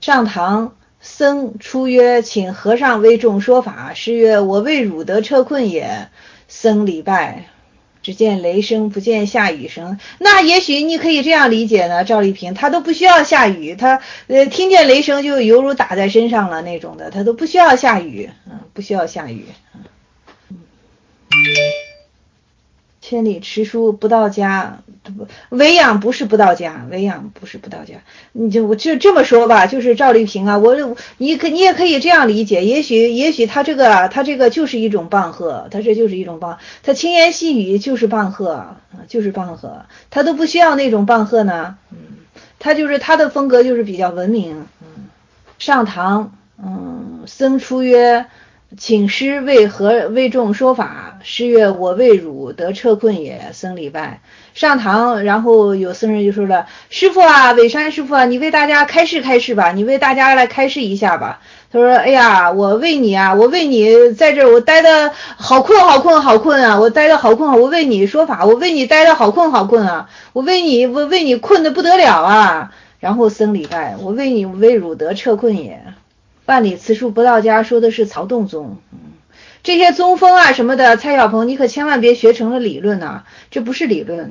上堂，僧出曰：请和尚为众说法。师曰：我为汝得车困也。僧礼拜。只见雷声，不见下雨声。那也许你可以这样理解呢，赵丽萍她都不需要下雨，她听见雷声就犹如打在身上了那种的，她都不需要下雨，不需要下雨。千里驰书不到家，为养不是不到家，为养不是不到家。我就这么说吧，就是赵丽萍啊，你也可以这样理解，也许他这个就是一种棒喝，他这就是一种棒，他轻言细语就是棒喝，就是棒喝，他都不需要那种棒喝呢，他的风格就是比较文明，上堂，僧出曰。请师为众说法。师曰：我为汝得车困也。僧礼拜。上堂，然后有僧人就说了：师父啊，伟山师父啊，你为大家开示吧，你为大家来开示一下吧。他说：哎呀，我为你在这儿我待的好困啊，我待的好困，我为你说法，我为你待的好困啊，我为你困得不得了啊。然后僧礼拜，我为汝得车困也。万里辞书不到家说的是曹洞宗，这些宗风啊什么的，蔡小鹏你可千万别学成了理论啊，这不是理论，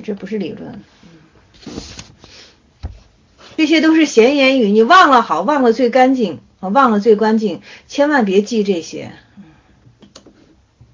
这些都是闲言语，你忘了最干净，千万别记这些。